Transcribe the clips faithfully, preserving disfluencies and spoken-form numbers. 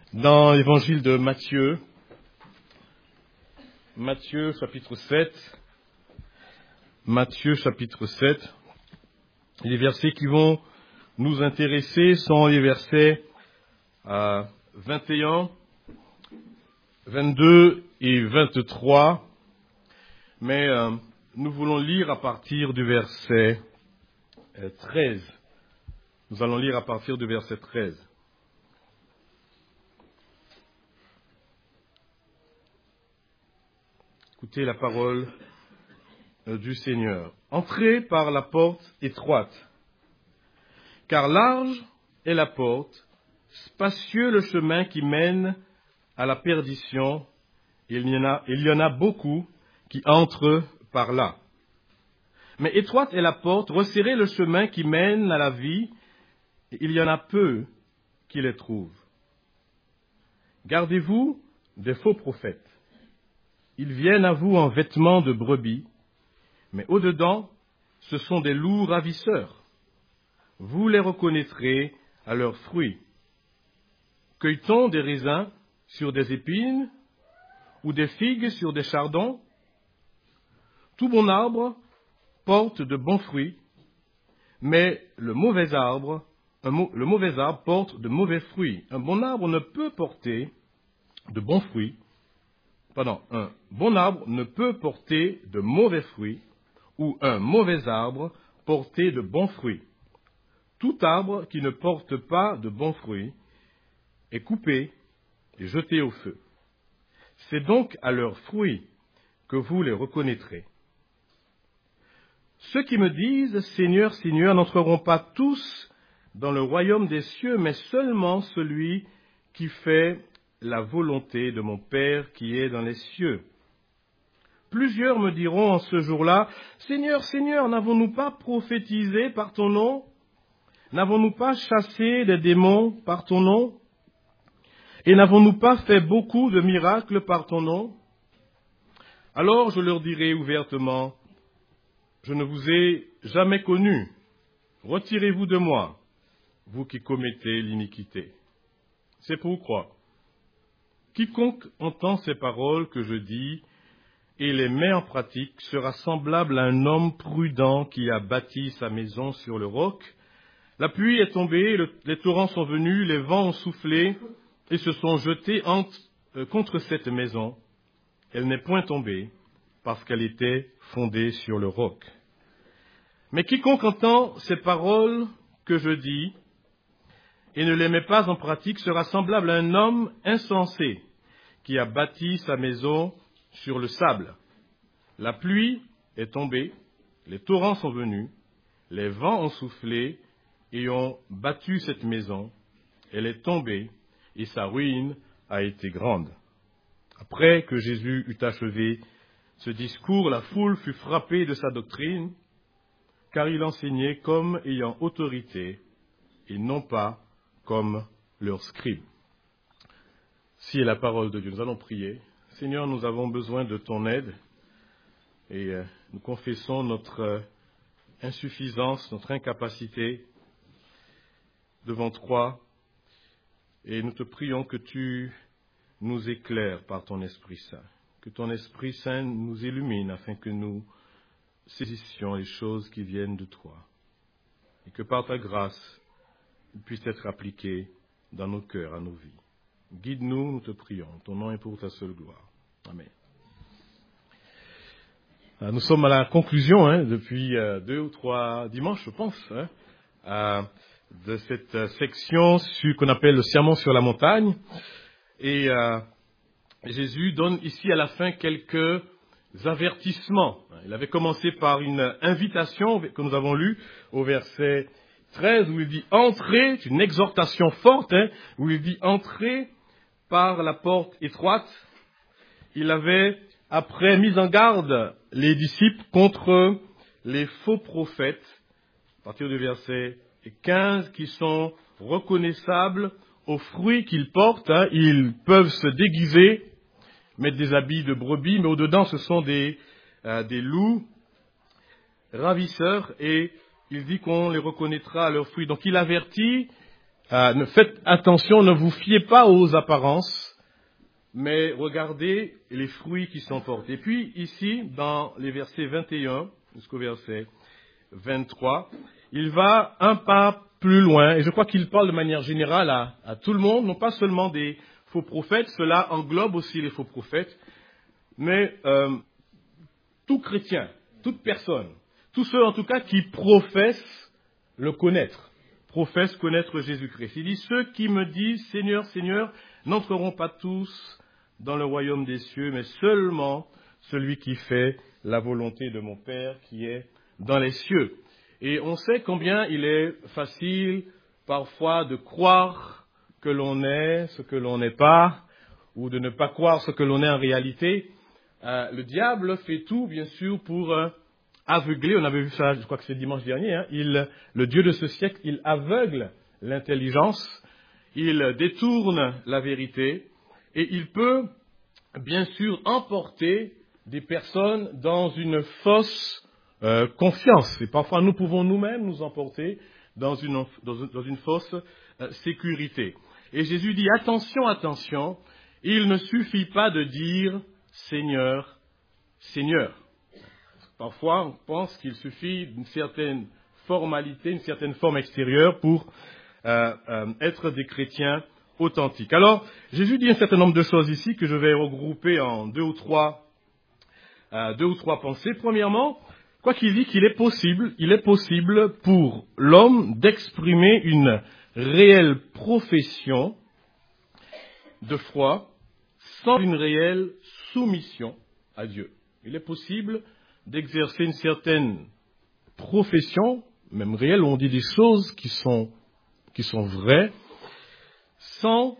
Dans l'évangile de Matthieu, Matthieu chapitre sept, Matthieu chapitre sept, les versets qui vont nous intéresser sont les versets euh, vingt et un, vingt-deux et vingt-trois, mais euh, nous voulons lire à partir du verset euh, treize. Nous allons lire à partir du verset treize. Écoutez la parole du Seigneur. Entrez par la porte étroite, car large est la porte, spacieux le chemin qui mène à la perdition, et il y en a, il y en a beaucoup qui entrent par là. Mais étroite est la porte, resserré le chemin qui mène à la vie, et il y en a peu qui les trouvent. Gardez-vous des faux prophètes. Ils viennent à vous en vêtements de brebis, mais au-dedans, ce sont des loups ravisseurs. Vous les reconnaîtrez à leurs fruits. Cueille-t-on des raisins sur des épines ou des figues sur des chardons? Tout bon arbre porte de bons fruits, mais le mauvais arbre, un mo- le mauvais arbre porte de mauvais fruits. Un bon arbre ne peut porter de bons fruits. Pardon, un bon arbre ne peut porter de mauvais fruits, ou un mauvais arbre porter de bons fruits. Tout arbre qui ne porte pas de bons fruits est coupé et jeté au feu. C'est donc à leurs fruits que vous les reconnaîtrez. Ceux qui me disent « Seigneur, Seigneur » n'entreront pas tous dans le royaume des cieux, mais seulement celui qui fait la volonté de mon Père qui est dans les cieux. Plusieurs me diront en ce jour-là, « Seigneur, Seigneur, n'avons-nous pas prophétisé par ton nom? N'avons-nous pas chassé des démons par ton nom? Et n'avons-nous pas fait beaucoup de miracles par ton nom? » Alors je leur dirai ouvertement, « Je ne vous ai jamais connus. Retirez-vous de moi, vous qui commettez l'iniquité. » C'est pourquoi quiconque entend ces paroles que je dis et les met en pratique sera semblable à un homme prudent qui a bâti sa maison sur le roc. La pluie est tombée, le, les torrents sont venus, les vents ont soufflé et se sont jetés entre, euh, contre cette maison. Elle n'est point tombée parce qu'elle était fondée sur le roc. Mais quiconque entend ces paroles que je dis et ne les met pas en pratique sera semblable à un homme insensé qui a bâti sa maison sur le sable. La pluie est tombée, les torrents sont venus, les vents ont soufflé et ont battu cette maison. Elle est tombée et sa ruine a été grande. Après que Jésus eut achevé ce discours, la foule fut frappée de sa doctrine, car il enseignait comme ayant autorité et non pas comme leurs scribes. Si est la parole de Dieu, nous allons prier. Seigneur, nous avons besoin de ton aide et euh, nous confessons notre euh, insuffisance, notre incapacité devant toi et nous te prions que tu nous éclaires par ton Esprit Saint, que ton Esprit Saint nous illumine afin que nous saisissions les choses qui viennent de toi et que par ta grâce, ils puissent être appliqués dans nos cœurs, à nos vies. Guide-nous, nous te prions. Ton nom est pour ta seule gloire. Amen. Nous sommes à la conclusion, hein, depuis euh, deux ou trois dimanches, je pense, hein, euh, de cette euh, section sur, qu'on appelle le sermon sur la montagne. Et euh, Jésus donne ici à la fin quelques avertissements. Il avait commencé par une invitation que nous avons lue au verset treize, où il dit « Entrez », c'est une exhortation forte, hein, où il dit « Entrez par la porte étroite ». Il avait, après, mis en garde les disciples contre les faux prophètes, à partir du verset quinze, qui sont reconnaissables aux fruits qu'ils portent. Hein. Ils peuvent se déguiser, mettre des habits de brebis, mais au-dedans, ce sont des, euh, des loups ravisseurs, et il dit qu'on les reconnaîtra à leurs fruits. Donc il avertit Euh, ne faites attention, ne vous fiez pas aux apparences, mais regardez les fruits qui sont portés. Et puis ici, dans les versets vingt et un jusqu'au verset vingt-trois, il va un pas plus loin, et je crois qu'il parle de manière générale à, à tout le monde, non pas seulement des faux prophètes, cela englobe aussi les faux prophètes, mais euh, tout chrétien, toute personne, tous ceux en tout cas qui professent le connaître, professent connaître Jésus-Christ. Il dit, ceux qui me disent Seigneur, Seigneur, n'entreront pas tous dans le royaume des cieux, mais seulement celui qui fait la volonté de mon Père qui est dans les cieux. Et on sait combien il est facile parfois de croire que l'on est ce que l'on n'est pas, ou de ne pas croire ce que l'on est en réalité. Euh, le diable fait tout, bien sûr, pour euh, aveugler. On avait vu ça, je crois que c'est dimanche dernier. Hein, il, le Dieu de ce siècle, il aveugle l'intelligence, il détourne la vérité, et il peut, bien sûr, emporter des personnes dans une fausse euh, confiance. Et parfois, nous pouvons nous-mêmes nous emporter dans une, dans une, dans une fausse euh, sécurité. Et Jésus dit, attention, attention, il ne suffit pas de dire Seigneur, Seigneur. Parfois, on pense qu'il suffit d'une certaine formalité, une certaine forme extérieure pour euh, euh, être des chrétiens authentiques. Alors, Jésus dit un certain nombre de choses ici que je vais regrouper en deux ou trois, euh, deux ou trois pensées. Premièrement, quoi qu'il dit qu'il est possible, il est possible pour l'homme d'exprimer une réelle profession de foi sans une réelle soumission à Dieu. Il est possible d'exercer une certaine profession, même réelle, où on dit des choses qui sont, qui sont vraies, sans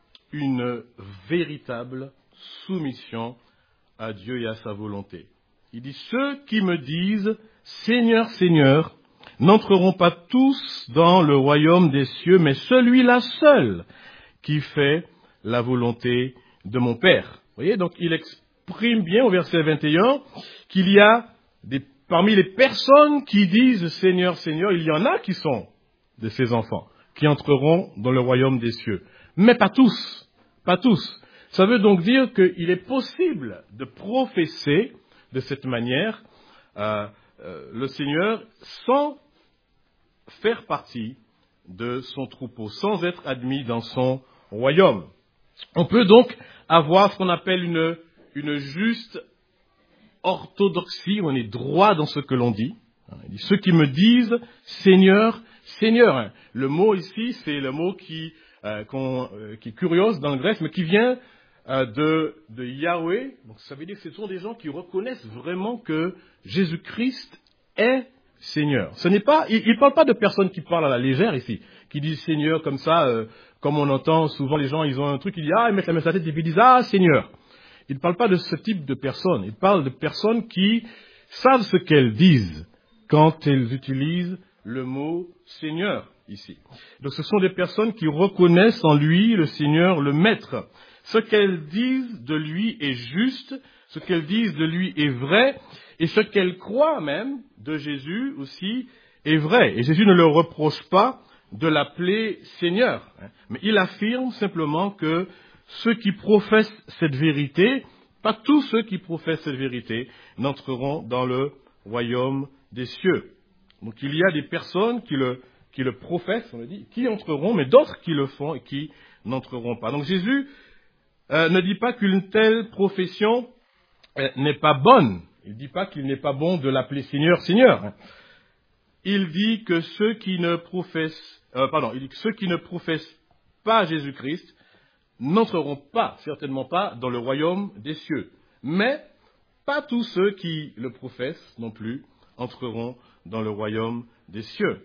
une véritable soumission à Dieu et à sa volonté. Il dit, ceux qui me disent, Seigneur, Seigneur, n'entreront pas tous dans le royaume des cieux, mais celui-là seul qui fait la volonté de mon Père. Vous voyez, donc il exprime bien au verset vingt et un qu'il y a des, parmi les personnes qui disent Seigneur, Seigneur, il y en a qui sont de ses enfants, qui entreront dans le royaume des cieux. Mais pas tous, pas tous. Ça veut donc dire qu'il est possible de professer de cette manière euh, euh, le Seigneur sans faire partie de son troupeau, sans être admis dans son royaume. On peut donc avoir ce qu'on appelle une, une juste orthodoxie, on est droit dans ce que l'on dit. Ceux qui me disent Seigneur, Seigneur. Le mot ici, c'est le mot qui, euh, qu'on, euh, qui est curios dans le grec, mais qui vient euh, de, de Yahweh. Donc ça veut dire que ce sont des gens qui reconnaissent vraiment que Jésus-Christ est Seigneur. Ce n'est pas, il ne parle pas de personnes qui parlent à la légère ici, qui disent Seigneur comme ça, euh, comme on entend souvent les gens, ils ont un truc, ils disent ah, ils mettent la main sur la tête et puis ils disent ah, Seigneur. Il ne parle pas de ce type de personnes. Il parle de personnes qui savent ce qu'elles disent quand elles utilisent le mot Seigneur ici. Donc ce sont des personnes qui reconnaissent en lui le Seigneur, le Maître. Ce qu'elles disent de lui est juste, ce qu'elles disent de lui est vrai, et ce qu'elles croient même de Jésus aussi est vrai. Et Jésus ne leur reproche pas de l'appeler Seigneur, mais il affirme simplement que ceux qui professent cette vérité, pas tous ceux qui professent cette vérité, n'entreront dans le royaume des cieux. Donc il y a des personnes qui le, qui le professent, on le dit, qui entreront, mais d'autres qui le font et qui n'entreront pas. Donc Jésus euh, ne dit pas qu'une telle profession euh, n'est pas bonne. Il ne dit pas qu'il n'est pas bon de l'appeler Seigneur, Seigneur. Il dit que ceux qui ne professent, euh, pardon, il dit que ceux qui ne professent pas Jésus-Christ n'entreront pas, certainement pas, dans le royaume des cieux. Mais pas tous ceux qui le professent non plus entreront dans le royaume des cieux.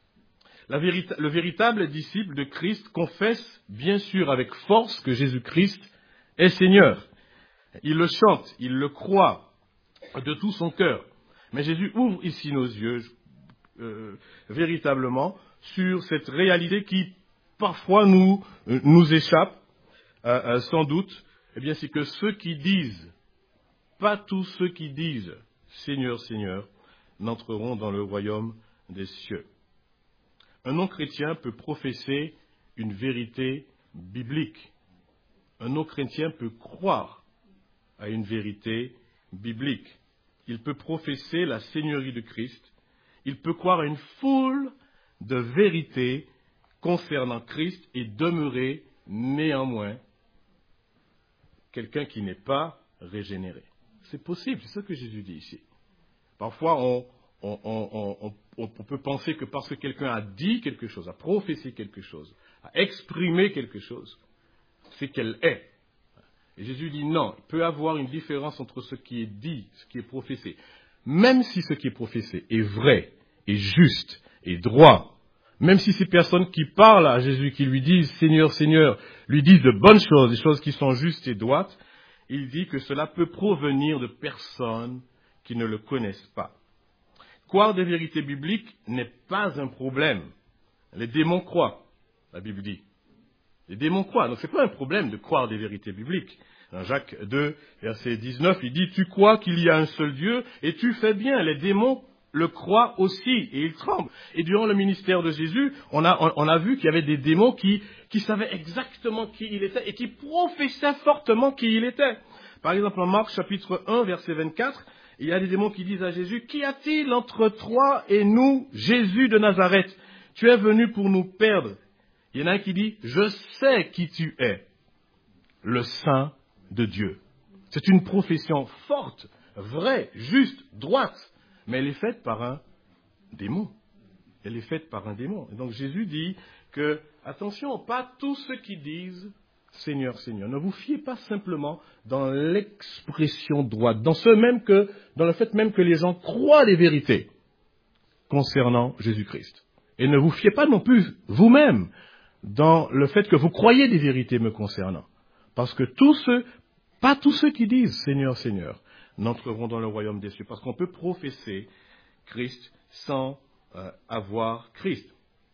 La vérita- le véritable disciple de Christ confesse bien sûr avec force que Jésus-Christ est Seigneur. Il le chante, il le croit de tout son cœur. Mais Jésus ouvre ici nos yeux euh, véritablement sur cette réalité qui parfois nous, euh, nous échappe. Euh, euh, sans doute, eh bien, c'est que ceux qui disent, pas tous ceux qui disent Seigneur, Seigneur, n'entreront dans le royaume des cieux. Un non-chrétien peut professer une vérité biblique. Un non-chrétien peut croire à une vérité biblique. Il peut professer la seigneurie de Christ. Il peut croire à une foule de vérités concernant Christ et demeurer néanmoins quelqu'un qui n'est pas régénéré. C'est possible, c'est ce que Jésus dit ici. Parfois, on, on, on, on, on peut penser que parce que quelqu'un a dit quelque chose, a professé quelque chose, a exprimé quelque chose, c'est qu'elle est. Et Jésus dit non, il peut y avoir une différence entre ce qui est dit, ce qui est professé. Même si ce qui est professé est vrai, est juste, est droit, même si ces personnes qui parlent à Jésus, qui lui disent « Seigneur, Seigneur », lui disent de bonnes choses, des choses qui sont justes et droites, il dit que cela peut provenir de personnes qui ne le connaissent pas. Croire des vérités bibliques n'est pas un problème. Les démons croient, la Bible dit. Les démons croient, donc ce n'est pas un problème de croire des vérités bibliques. Dans Jacques deux, verset dix-neuf, il dit « Tu crois qu'il y a un seul Dieu et tu fais bien. » Les démons le croient aussi et ils tremblent. Et durant le ministère de Jésus, on a, on, on a vu qu'il y avait des démons qui, qui savaient exactement qui il était et qui professaient fortement qui il était. Par exemple, en Marc chapitre un, verset vingt-quatre, il y a des démons qui disent à Jésus « Qu'y a-t-il entre toi et nous, Jésus de Nazareth? Tu es venu pour nous perdre. » Il y en a un qui dit « Je sais qui tu es, le Saint de Dieu. » C'est une profession forte, vraie, juste, droite, mais elle est faite par un démon. Elle est faite par un démon. Et donc Jésus dit que, attention, pas tous ceux qui disent Seigneur, Seigneur. Ne vous fiez pas simplement dans l'expression droite, dans ce même que, dans le fait même que les gens croient les vérités concernant Jésus-Christ. Et ne vous fiez pas non plus vous-même dans le fait que vous croyez des vérités me concernant. Parce que tous ceux, pas tous ceux qui disent Seigneur, Seigneur, n'entreront dans le royaume des cieux. Parce qu'on peut professer Christ sans euh, avoir Christ.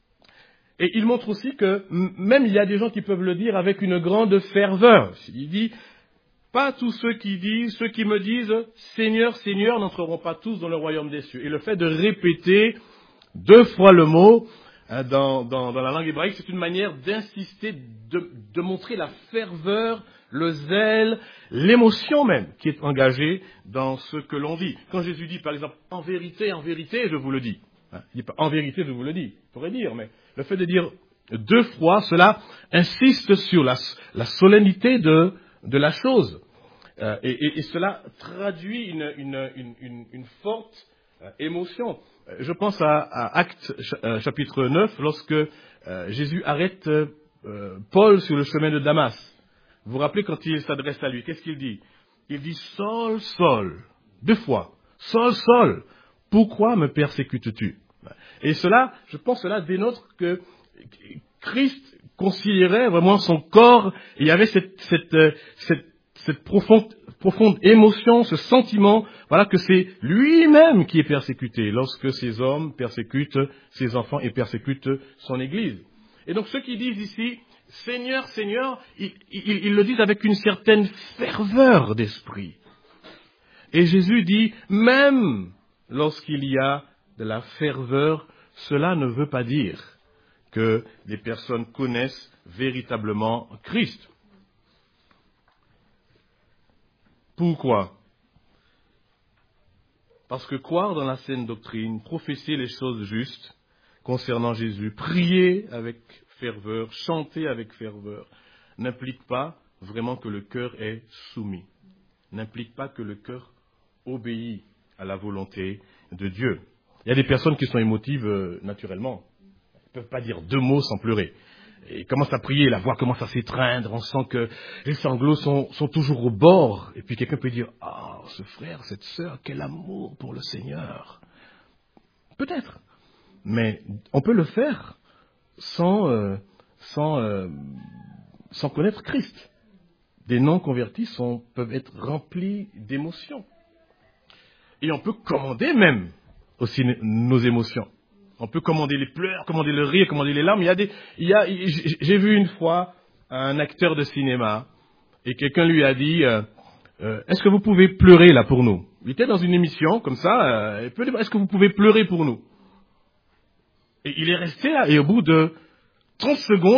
Et il montre aussi que même il y a des gens qui peuvent le dire avec une grande ferveur. Il dit, pas tous ceux qui disent, ceux qui me disent Seigneur, Seigneur n'entreront pas tous dans le royaume des cieux. Et le fait de répéter deux fois le mot hein, dans, dans, dans la langue hébraïque, c'est une manière d'insister, de, de montrer la ferveur, le zèle, l'émotion même qui est engagée dans ce que l'on dit. Quand Jésus dit par exemple, en vérité, en vérité, je vous le dis. Hein, il dit pas en vérité, je vous le dis. Il pourrait dire, mais le fait de dire deux fois, cela insiste sur la, la solennité de, de la chose. Euh, et, et, et cela traduit une, une, une, une forte euh, émotion. Je pense à, à Actes euh, chapitre neuf, lorsque euh, Jésus arrête euh, Paul sur le chemin de Damas. Vous vous rappelez quand il s'adresse à lui, qu'est-ce qu'il dit? Il dit « Saul, Saul », deux fois, « Saul, Saul, pourquoi me persécutes-tu » Et cela, je pense, cela dénote que Christ considérait vraiment son corps, et il y avait cette, cette, cette, cette profonde, profonde émotion, ce sentiment, voilà, que c'est lui-même qui est persécuté lorsque ces hommes persécutent ses enfants et persécutent son Église. Et donc ceux qui disent ici, Seigneur, Seigneur, ils, ils, ils le disent avec une certaine ferveur d'esprit. Et Jésus dit, même lorsqu'il y a de la ferveur, cela ne veut pas dire que les personnes connaissent véritablement Christ. Pourquoi? Parce que croire dans la saine doctrine, professer les choses justes concernant Jésus, prier avec ferveur, chanter avec ferveur, n'implique pas vraiment que le cœur est soumis, n'implique pas que le cœur obéit à la volonté de Dieu. Il y a des personnes qui sont émotives euh, naturellement. Ils ne peuvent pas dire deux mots sans pleurer. Et ils commencent à prier, la voix commence à s'étreindre, on sent que les sanglots sont, sont toujours au bord. Et puis quelqu'un peut dire, ah, oh, ce frère, cette sœur, quel amour pour le Seigneur. Peut-être. Mais on peut le faire sans, euh, sans, euh, sans connaître Christ. Des non-convertis sont, peuvent être remplis d'émotions. Et on peut commander même aussi nos émotions. On peut commander les pleurs, commander le rire, commander les larmes. Il y a des, il y a, j'ai vu une fois un acteur de cinéma et quelqu'un lui a dit euh, euh, est-ce que vous pouvez pleurer là pour nous? Il était dans une émission comme ça. Euh, est-ce que vous pouvez pleurer pour nous? Et il est resté là et au bout de trente secondes,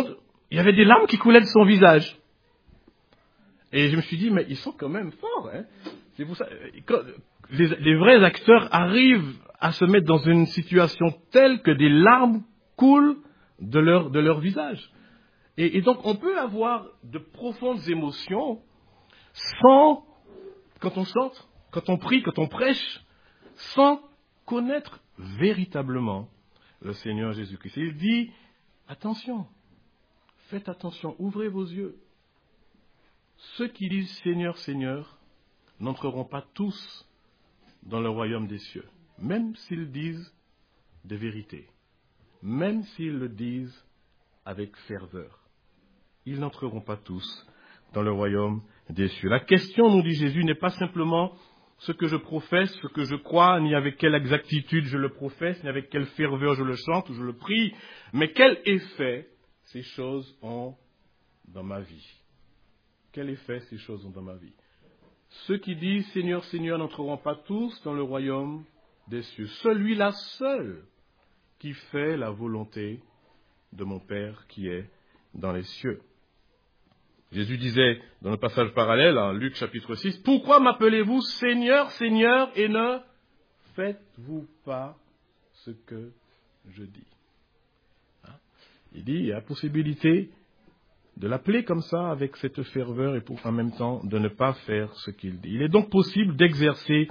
il y avait des larmes qui coulaient de son visage. Et je me suis dit, mais ils sont quand même forts. Hein. C'est pour ça, quand les, les vrais acteurs arrivent à se mettre dans une situation telle que des larmes coulent de leur, de leur visage. Et, et donc, on peut avoir de profondes émotions sans, quand on chante, quand on prie, quand on prêche, sans connaître véritablement le Seigneur Jésus-Christ. Il dit, attention, faites attention, ouvrez vos yeux. Ceux qui disent Seigneur, Seigneur, n'entreront pas tous dans le royaume des cieux, même s'ils disent des vérités, même s'ils le disent avec ferveur. Ils n'entreront pas tous dans le royaume des cieux. La question, nous dit Jésus, n'est pas simplement ce que je professe, ce que je crois, ni avec quelle exactitude je le professe, ni avec quelle ferveur je le chante ou je le prie, mais quel effet ces choses ont dans ma vie. Quel effet ces choses ont dans ma vie. Ceux qui disent Seigneur, Seigneur n'entreront pas tous dans le royaume des cieux. Celui-là seul qui fait la volonté de mon Père qui est dans les cieux. Jésus disait dans le passage parallèle, en Luc chapitre six, « Pourquoi m'appelez-vous Seigneur, Seigneur, et ne faites-vous pas ce que je dis ?» hein? Il dit, il y a la possibilité de l'appeler comme ça, avec cette ferveur, et pour en même temps de ne pas faire ce qu'il dit. Il est donc possible d'exercer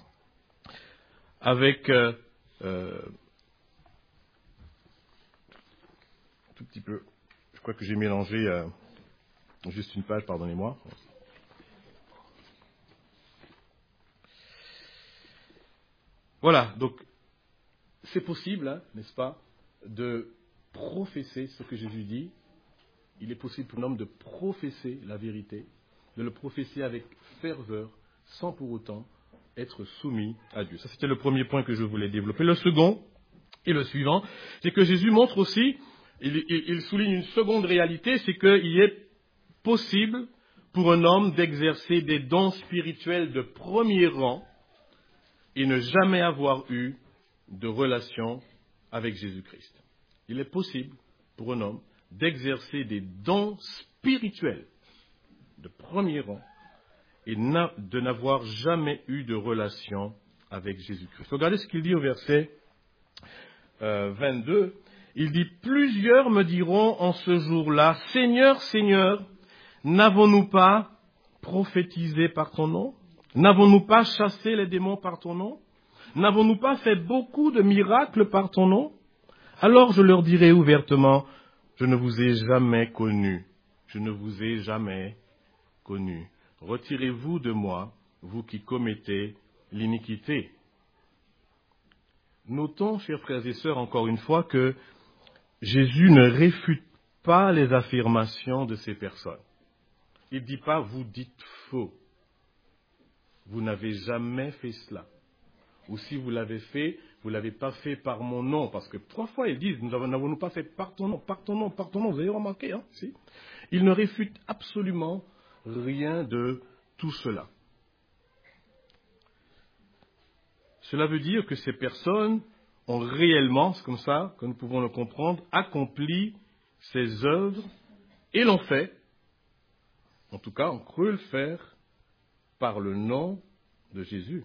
avec euh, euh, un tout petit peu, je crois que j'ai mélangé euh, juste une page, pardonnez-moi. Voilà, donc c'est possible, hein, n'est-ce pas, de professer ce que Jésus dit. Il est possible pour l'homme de professer la vérité, de le professer avec ferveur, sans pour autant être soumis à Dieu. Ça, c'était le premier point que je voulais développer. Le second, et le suivant, c'est que Jésus montre aussi, il, il, il souligne une seconde réalité, c'est qu'il est possible pour un homme d'exercer des dons spirituels de premier rang et ne jamais avoir eu de relation avec Jésus-Christ. Il est possible pour un homme d'exercer des dons spirituels de premier rang et de n'avoir jamais eu de relation avec Jésus-Christ. Regardez ce qu'il dit au verset euh, vingt-deux. Il dit, « Plusieurs me diront en ce jour-là, Seigneur, Seigneur, n'avons-nous pas prophétisé par ton nom? N'avons-nous pas chassé les démons par ton nom? N'avons-nous pas fait beaucoup de miracles par ton nom? Alors je leur dirai ouvertement, je ne vous ai jamais connu, je ne vous ai jamais connu. Retirez-vous de moi, vous qui commettez l'iniquité. » Notons, chers frères et sœurs, encore une fois, que Jésus ne réfute pas les affirmations de ces personnes. Il ne dit pas, vous dites faux. Vous n'avez jamais fait cela. Ou si vous l'avez fait, vous ne l'avez pas fait par mon nom. Parce que trois fois, ils disent, nous n'avons-nous pas fait par ton nom, par ton nom, par ton nom. Vous avez remarqué, hein, si? Il ne réfute absolument rien de tout cela. Cela veut dire que ces personnes ont réellement, c'est comme ça que nous pouvons le comprendre, accompli ces œuvres et l'ont fait, en tout cas, on crut le faire par le nom de Jésus.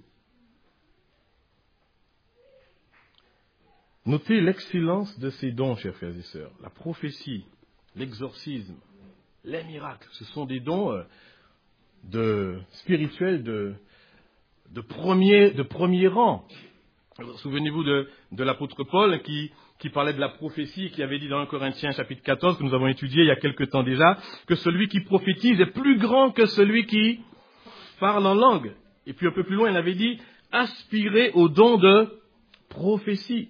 Notez l'excellence de ces dons, chers frères et sœurs. La prophétie, l'exorcisme, les miracles, ce sont des dons euh, de, spirituels de, de, premier, de premier rang. Souvenez-vous de, de l'apôtre Paul qui, qui parlait de la prophétie, qui avait dit dans un Corinthiens chapitre quatorze, que nous avons étudié il y a quelque temps déjà, que celui qui prophétise est plus grand que celui qui parle en langue. Et puis un peu plus loin, il avait dit, aspirez au don de prophétie.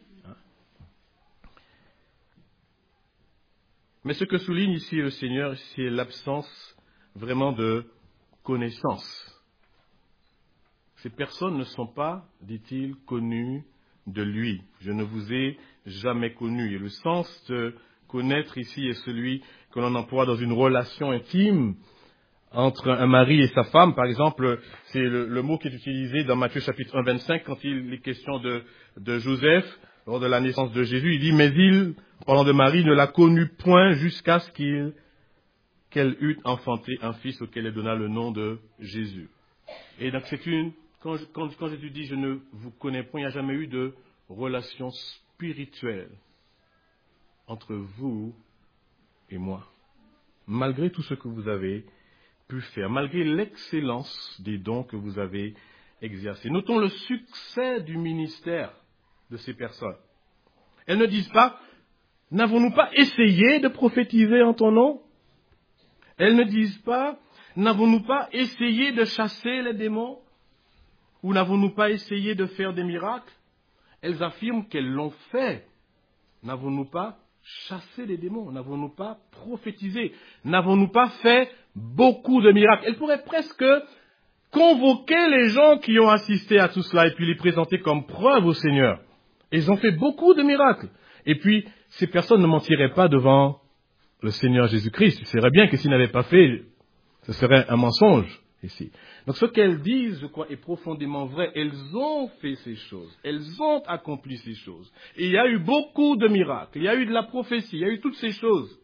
Mais ce que souligne ici le Seigneur, c'est l'absence vraiment de connaissance. Ces personnes ne sont pas, dit-il, connues de lui. Je ne vous ai jamais connu. Et le sens de connaître ici est celui que l'on emploie dans une relation intime entre un mari et sa femme. Par exemple, c'est le, le mot qui est utilisé dans Matthieu chapitre un, vingt-cinq, quand il est question de, de Joseph, lors de la naissance de Jésus. Il dit, mais ils parlant de Marie, ne la connut point jusqu'à ce qu'il, qu'elle eût enfanté un fils auquel elle donna le nom de Jésus. Et donc c'est une, quand, je, quand, quand Jésus dit je ne vous connais point, il n'y a jamais eu de relation spirituelle entre vous et moi. Malgré tout ce que vous avez pu faire, malgré l'excellence des dons que vous avez exercés. Notons le succès du ministère de ces personnes. Elles ne disent pas, n'avons-nous pas essayé de prophétiser en ton nom? Elles ne disent pas, n'avons-nous pas essayé de chasser les démons? Ou n'avons-nous pas essayé de faire des miracles? Elles affirment qu'elles l'ont fait. N'avons-nous pas chassé les démons? N'avons-nous pas prophétisé? N'avons-nous pas fait beaucoup de miracles? Elles pourraient presque convoquer les gens qui ont assisté à tout cela et puis les présenter comme preuve au Seigneur. Ils ont fait beaucoup de miracles. Et puis, ces personnes ne mentiraient pas devant le Seigneur Jésus-Christ. Il serait bien que s'ils n'avaient pas fait, ce serait un mensonge ici. Donc ce qu'elles disent, je crois, est profondément vrai. Elles ont fait ces choses. Elles ont accompli ces choses. Et il y a eu beaucoup de miracles. Il y a eu de la prophétie. Il y a eu toutes ces choses.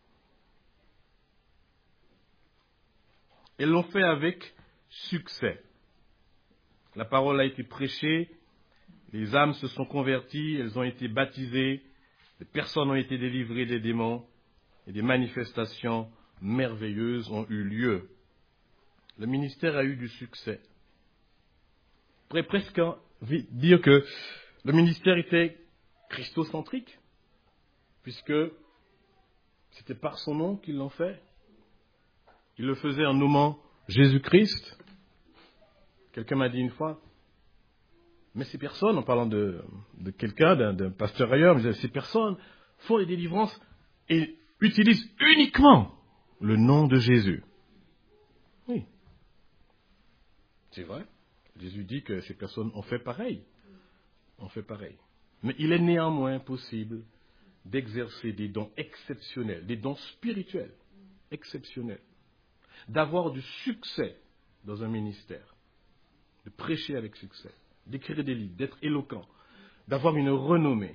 Elles l'ont fait avec succès. La parole a été prêchée. Les âmes se sont converties. Elles ont été baptisées. Les personnes ont été délivrées des démons. Et des manifestations merveilleuses ont eu lieu. Le ministère a eu du succès. On pourrait presque dire que le ministère était christocentrique, puisque c'était par son nom qu'ils l'ont fait. Ils le faisaient en nommant Jésus-Christ. Quelqu'un m'a dit une fois, mais ces personnes, en parlant de, de quelqu'un, d'un, d'un pasteur ailleurs, mais ces personnes font les délivrances et utilisent uniquement le nom de Jésus. Oui. C'est vrai. Jésus dit que ces personnes ont fait pareil. Ont fait pareil. Mais il est néanmoins possible d'exercer des dons exceptionnels, des dons spirituels exceptionnels, d'avoir du succès dans un ministère, de prêcher avec succès, d'écrire des livres, d'être éloquent, d'avoir une renommée,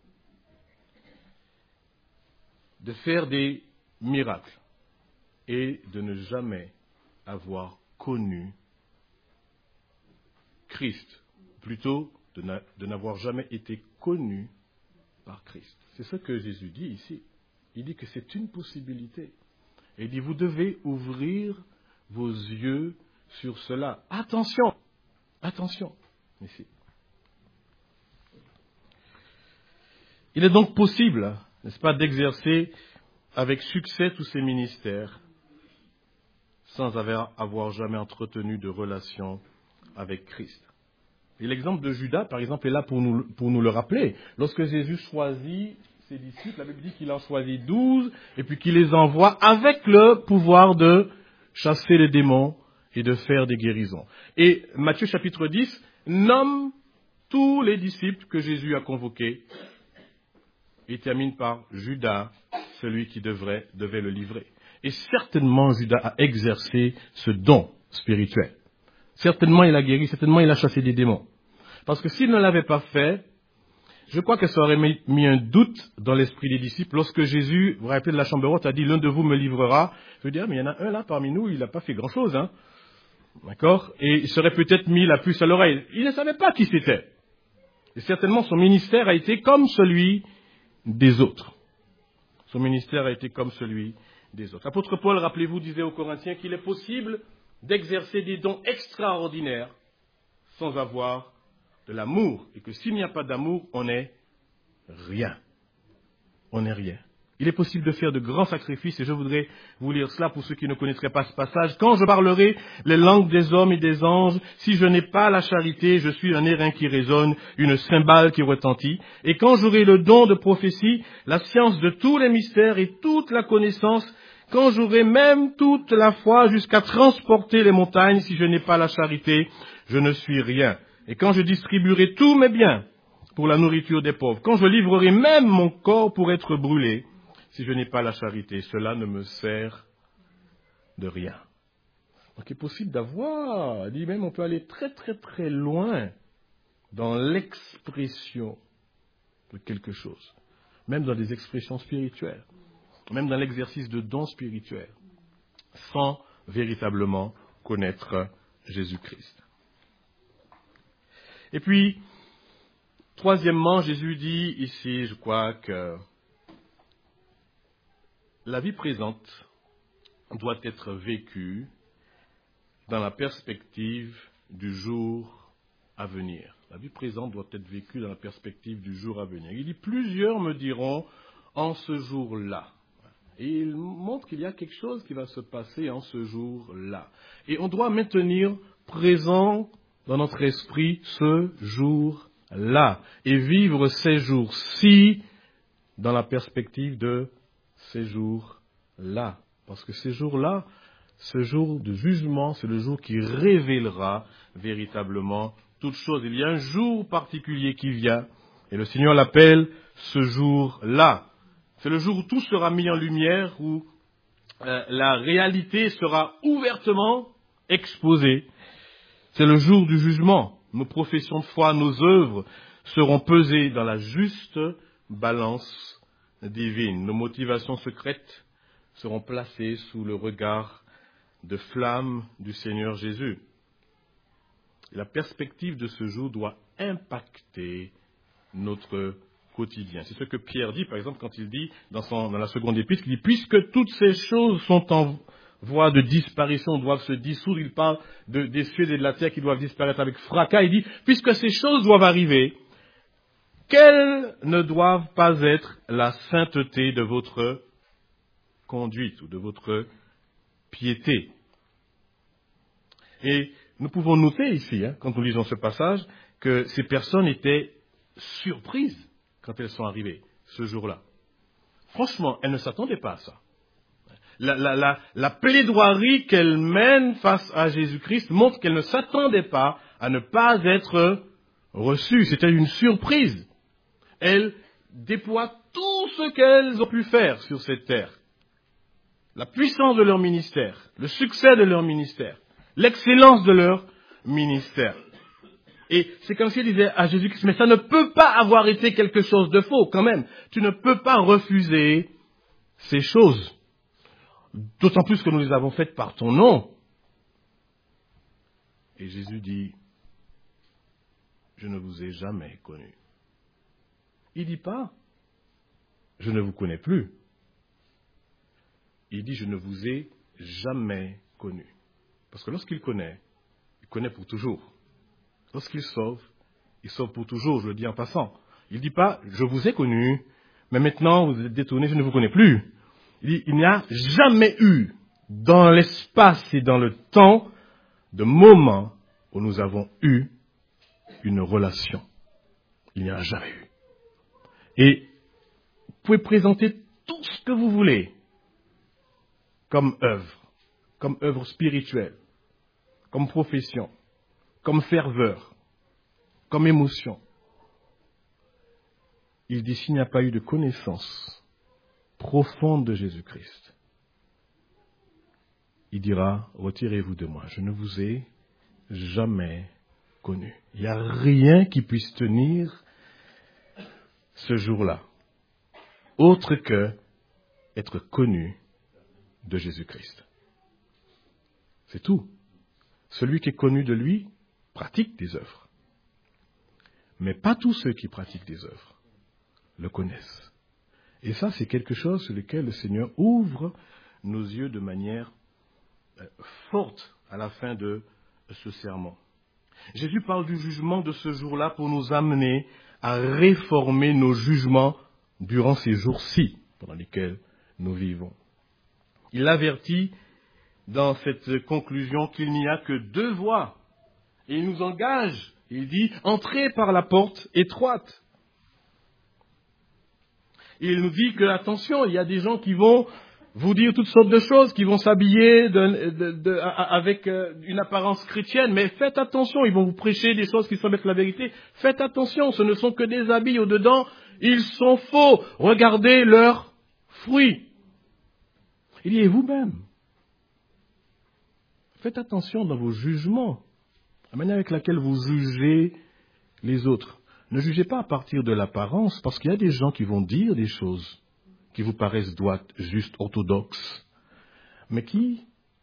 de faire des miracles et de ne jamais avoir connu Christ, plutôt de, na, de n'avoir jamais été connu par Christ. C'est ce que Jésus dit ici. Il dit que c'est une possibilité. Et il dit, vous devez ouvrir vos yeux sur cela. Attention, attention, ici. Il est donc possible, n'est-ce pas, d'exercer avec succès tous ces ministères sans avoir, avoir jamais entretenu de relation avec Christ. Et l'exemple de Judas, par exemple, est là pour nous, pour nous le rappeler. Lorsque Jésus choisit ses disciples, la Bible dit qu'il en choisit douze, et puis qu'il les envoie avec le pouvoir de chasser les démons et de faire des guérisons. Et Matthieu chapitre dix nomme tous les disciples que Jésus a convoqués et termine par Judas, celui qui devrait, devait le livrer. Et certainement Judas a exercé ce don spirituel. Certainement il a guéri, certainement il a chassé des démons. Parce que s'il ne l'avait pas fait, je crois que ça aurait mis un doute dans l'esprit des disciples. Lorsque Jésus, vous vous rappelez de la chambre haute, a dit, l'un de vous me livrera. Je veux dire, mais il y en a un là parmi nous, il n'a pas fait grand chose, hein. D'accord? Et il serait peut-être mis la puce à l'oreille. Il ne savait pas qui c'était. Et certainement son ministère a été comme celui des autres. Son ministère a été comme celui des autres. L'apôtre Paul, rappelez-vous, disait aux Corinthiens qu'il est possible d'exercer des dons extraordinaires sans avoir de l'amour. Et que s'il n'y a pas d'amour, on n'est rien. On n'est rien. Il est possible de faire de grands sacrifices, et je voudrais vous lire cela pour ceux qui ne connaîtraient pas ce passage. Quand je parlerai les langues des hommes et des anges, si je n'ai pas la charité, je suis un airain qui résonne, une cymbale qui retentit. Et quand j'aurai le don de prophétie, la science de tous les mystères et toute la connaissance, quand j'aurai même toute la foi jusqu'à transporter les montagnes, si je n'ai pas la charité, je ne suis rien. Et quand je distribuerai tous mes biens pour la nourriture des pauvres, quand je livrerai même mon corps pour être brûlé, si je n'ai pas la charité, cela ne me sert de rien. Donc il est possible d'avoir, il dit même on peut aller très très très loin dans l'expression de quelque chose. même dans des expressions spirituelles, même dans l'exercice de dons spirituels, sans véritablement connaître Jésus-Christ. Et puis, troisièmement, Jésus dit ici, je crois que la vie présente doit être vécue dans la perspective du jour à venir. La vie présente doit être vécue dans la perspective du jour à venir. Il dit, plusieurs me diront en ce jour-là. Et il montre qu'il y a quelque chose qui va se passer en ce jour-là. Et on doit maintenir présent dans notre esprit ce jour-là. Et vivre ces jours-ci dans la perspective de ces jours-là. Parce que ces jours-là, ce jour de jugement, c'est le jour qui révélera véritablement toutes choses. Il y a un jour particulier qui vient, et le Seigneur l'appelle ce jour-là. C'est le jour où tout sera mis en lumière, où euh, la réalité sera ouvertement exposée. C'est le jour du jugement. Nos professions de foi, nos œuvres seront pesées dans la juste balance divine. Nos motivations secrètes seront placées sous le regard de flamme du Seigneur Jésus. La perspective de ce jour doit impacter notre quotidien. C'est ce que Pierre dit, par exemple, quand il dit dans, son, dans la seconde épître, il dit « Puisque toutes ces choses sont en voie de disparition, doivent se dissoudre », il parle de, des cieux et de la terre qui doivent disparaître avec fracas, il dit « Puisque ces choses doivent arriver, qu'elles ne doivent pas être la sainteté de votre conduite ou de votre piété. » Et nous pouvons noter ici, hein, quand nous lisons ce passage, que ces personnes étaient surprises quand elles sont arrivées ce jour-là. Franchement, elles ne s'attendaient pas à ça. La, la, la, la plaidoirie qu'elles mènent face à Jésus-Christ montre qu'elles ne s'attendaient pas à ne pas être reçues. C'était une surprise. Elles déploient tout ce qu'elles ont pu faire sur cette terre. La puissance de leur ministère, le succès de leur ministère, l'excellence de leur ministère. Et c'est comme s'il disait à Jésus-Christ, mais ça ne peut pas avoir été quelque chose de faux quand même. Tu ne peux pas refuser ces choses. D'autant plus que nous les avons faites par ton nom. Et Jésus dit, je ne vous ai jamais connu. Il ne dit pas, je ne vous connais plus. Il dit, je ne vous ai jamais connu. Parce que lorsqu'il connaît, il connaît pour toujours. Lorsqu'il sauve, il sauve pour toujours, je le dis en passant. Il ne dit pas, je vous ai connu, mais maintenant vous êtes détourné, je ne vous connais plus. Il dit, il n'y a jamais eu, dans l'espace et dans le temps, de moment où nous avons eu une relation. Il n'y en a jamais eu. Et vous pouvez présenter tout ce que vous voulez comme œuvre, comme œuvre spirituelle, comme profession, comme ferveur, comme émotion. Il dit, s'il n'y a pas eu de connaissance profonde de Jésus-Christ, il dira, retirez-vous de moi, je ne vous ai jamais connu. Il n'y a rien qui puisse tenir ce jour-là, autre que être connu de Jésus-Christ. C'est tout. Celui qui est connu de lui pratique des œuvres. Mais pas tous ceux qui pratiquent des œuvres le connaissent. Et ça, c'est quelque chose sur lequel le Seigneur ouvre nos yeux de manière forte à la fin de ce sermon. Jésus parle du jugement de ce jour-là pour nous amener à réformer nos jugements durant ces jours-ci pendant lesquels nous vivons. Il avertit dans cette conclusion qu'il n'y a que deux voies. Et il nous engage, il dit, entrez par la porte étroite. Et il nous dit que, attention, il y a des gens qui vont vous dire toutes sortes de choses, qui vont s'habiller de, de, de, avec une apparence chrétienne, mais faites attention, ils vont vous prêcher des choses qui semblent être la vérité. Faites attention, ce ne sont que des habits au-dedans, ils sont faux. Regardez leurs fruits. Il dit, et vous-même, faites attention dans vos jugements, la manière avec laquelle vous jugez les autres. Ne jugez pas à partir de l'apparence, parce qu'il y a des gens qui vont dire des choses qui vous paraissent droites, justes, orthodoxes, mais qui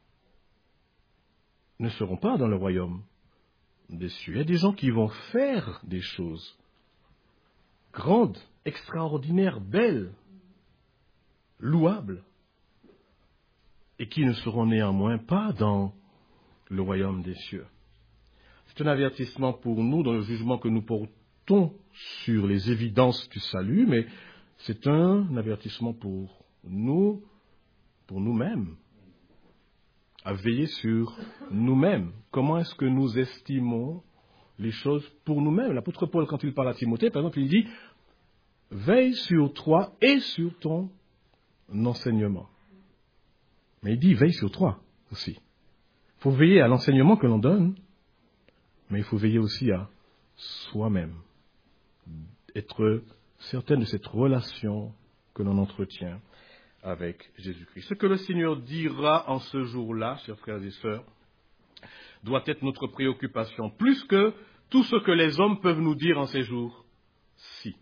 ne seront pas dans le royaume des cieux. Il y a des gens qui vont faire des choses grandes, extraordinaires, belles, louables, et qui ne seront néanmoins pas dans le royaume des cieux. C'est un avertissement pour nous dans le jugement que nous portons sur les évidences du salut, mais c'est un avertissement pour nous, pour nous-mêmes, à veiller sur nous-mêmes. Comment est-ce que nous estimons les choses pour nous-mêmes? L'apôtre Paul, quand il parle à Timothée, par exemple, il dit « Veille sur toi et sur ton enseignement ». Mais il dit « Veille sur toi » aussi. Il faut veiller à l'enseignement que l'on donne, mais il faut veiller aussi à soi-même. Être certain de cette relation que l'on entretient avec Jésus-Christ. Ce que le Seigneur dira en ce jour-là, chers frères et sœurs, doit être notre préoccupation, plus que tout ce que les hommes peuvent nous dire en ces jours-ci.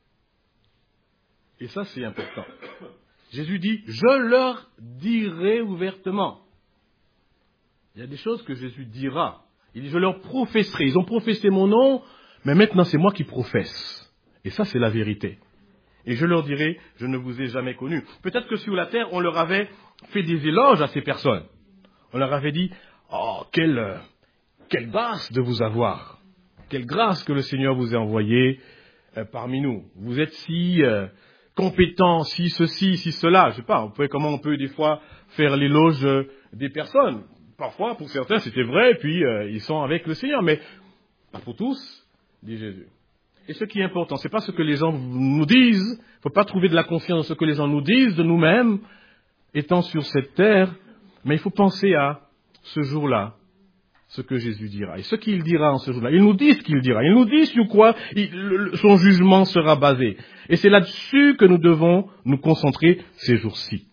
Et ça, c'est important. Jésus dit, je leur dirai ouvertement. Il y a des choses que Jésus dira. Il dit, je leur professerai. Ils ont professé mon nom, mais maintenant c'est moi qui professe. Et ça, c'est la vérité. Et je leur dirai, je ne vous ai jamais connu. Peut-être que sur la terre, on leur avait fait des éloges à ces personnes. On leur avait dit, oh, quelle, quelle grâce de vous avoir. Quelle grâce que le Seigneur vous a envoyé euh, parmi nous. Vous êtes si euh, compétents, si ceci, si cela. Je sais pas, on peut, comment on peut des fois faire l'éloge euh, des personnes. Parfois, pour certains, c'était vrai, puis euh, ils sont avec le Seigneur. Mais pas pour tous, dit Jésus. Et ce qui est important, ce n'est pas ce que les gens nous disent. Il ne faut pas trouver de la confiance dans ce que les gens nous disent de nous-mêmes, étant sur cette terre. Mais il faut penser à ce jour-là, ce que Jésus dira. Et ce qu'il dira en ce jour-là, il nous dit ce qu'il dira. Il nous dit sur quoi il, le, son jugement sera basé. Et c'est là-dessus que nous devons nous concentrer ces jours-ci.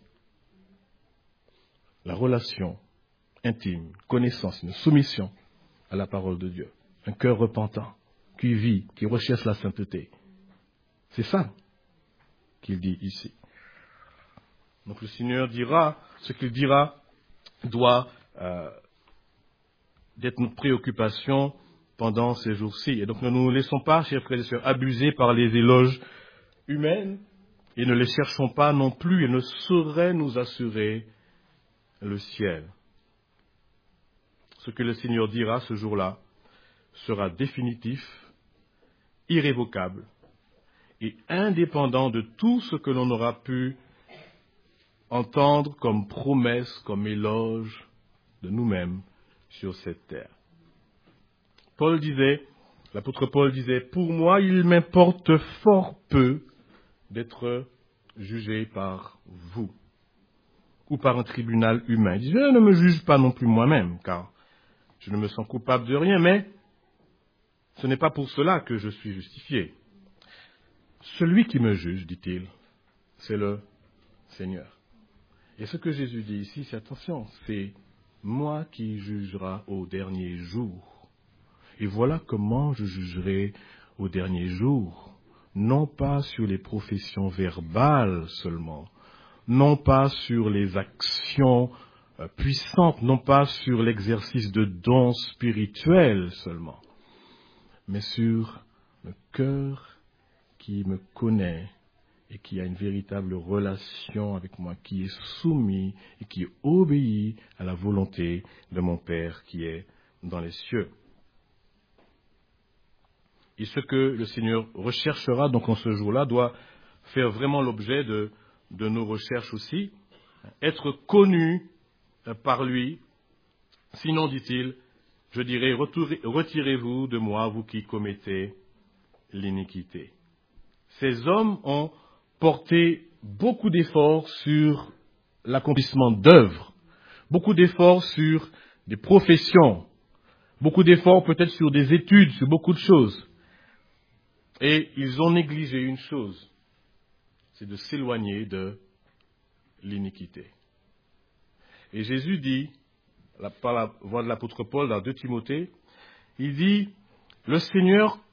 La relation intime, connaissance, une soumission à la parole de Dieu. Un cœur repentant, qui vit, qui recherche la sainteté. C'est ça qu'il dit ici. Donc le Seigneur dira, ce qu'il dira doit euh, d'être notre préoccupation pendant ces jours-ci. Et donc ne nous laissons pas, chers frères et sœurs, abuser par les éloges humaines et ne les cherchons pas non plus et ne sauraient nous assurer le ciel. Ce que le Seigneur dira ce jour-là sera définitif, irrévocable et indépendant de tout ce que l'on aura pu entendre comme promesse, comme éloge de nous-mêmes sur cette terre. Paul disait, l'apôtre Paul disait, pour moi il m'importe fort peu d'être jugé par vous ou par un tribunal humain. Il dit, je ne me juge pas non plus moi-même, car je ne me sens coupable de rien, mais ce n'est pas pour cela que je suis justifié. Celui qui me juge, dit-il, c'est le Seigneur. Et ce que Jésus dit ici, c'est attention, c'est moi qui jugera au dernier jour. Et voilà comment je jugerai au dernier jour. Non pas sur les professions verbales seulement, non pas sur les actions puissantes, non pas sur l'exercice de dons spirituels seulement, mais sur le cœur qui me connaît et qui a une véritable relation avec moi, qui est soumis et qui obéit à la volonté de mon Père qui est dans les cieux. Et ce que le Seigneur recherchera donc en ce jour-là doit faire vraiment l'objet de, de nos recherches aussi, être connu par lui, sinon, dit-il, je dirais, retirez-vous de moi, vous qui commettez l'iniquité. Ces hommes ont porté beaucoup d'efforts sur l'accomplissement d'œuvres, beaucoup d'efforts sur des professions, beaucoup d'efforts peut-être sur des études, sur beaucoup de choses. Et ils ont négligé une chose, c'est de s'éloigner de l'iniquité. Et Jésus dit, par la voix de l'apôtre Paul dans deux Timothée, il dit, le Seigneur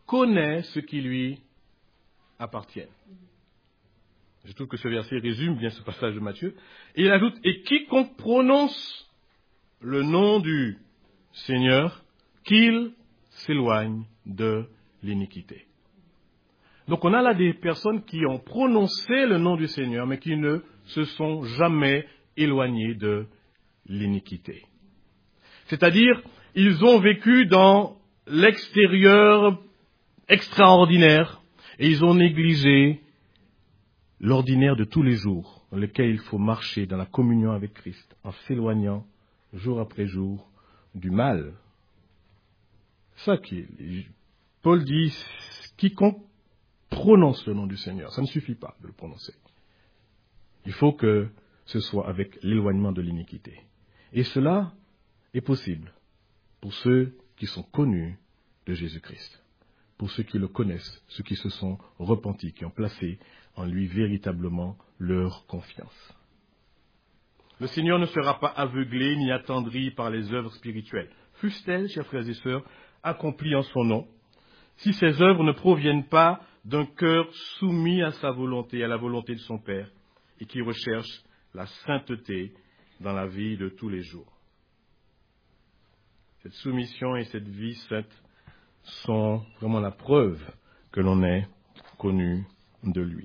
connaît ce qui lui appartient. Je trouve que ce verset résume bien ce passage de Matthieu. Et il ajoute, et quiconque prononce le nom du Seigneur, qu'il s'éloigne de l'iniquité. Donc on a là des personnes qui ont prononcé le nom du Seigneur, mais qui ne se sont jamais éloignées de l'iniquité. C'est-à-dire, ils ont vécu dans l'extérieur extraordinaire et ils ont négligé l'ordinaire de tous les jours dans lequel il faut marcher dans la communion avec Christ en s'éloignant jour après jour du mal. Ça qui Paul dit, quiconque prononce le nom du Seigneur, ça ne suffit pas de le prononcer. Il faut que ce soit avec l'éloignement de l'iniquité. Et cela est possible pour ceux qui sont connus de Jésus-Christ, pour ceux qui le connaissent, ceux qui se sont repentis, qui ont placé en lui véritablement leur confiance. Le Seigneur ne sera pas aveuglé ni attendri par les œuvres spirituelles, fussent-elles, chers frères et sœurs, accomplies en son nom, si ces œuvres ne proviennent pas d'un cœur soumis à sa volonté, à la volonté de son Père, et qui recherche la sainteté dans la vie de tous les jours. Cette soumission et cette vie sainte sont vraiment la preuve que l'on est connu de lui.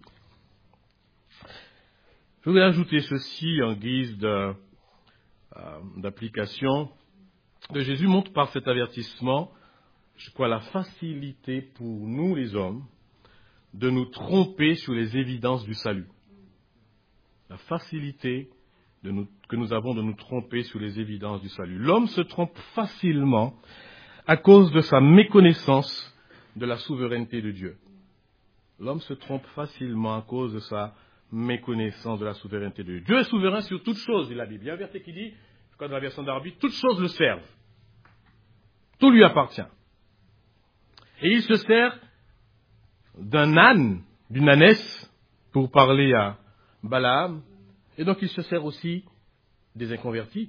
Je voudrais ajouter ceci en guise de, euh, d'application. Que Jésus montre par cet avertissement, je crois, la facilité pour nous les hommes de nous tromper sur les évidences du salut. La facilité de nous, que nous avons de nous tromper sur les évidences du salut. L'homme se trompe facilement à cause de sa méconnaissance de la souveraineté de Dieu. L'homme se trompe facilement à cause de sa méconnaissance de la souveraineté de Dieu. Dieu est souverain sur toutes choses, dit la Bible. Il y a un verset qui dit, je crois dans la version d'Arby, toutes choses le servent. Tout lui appartient. Et il se sert d'un âne, d'une ânesse, pour parler à Balaam. Et donc il se sert aussi des inconvertis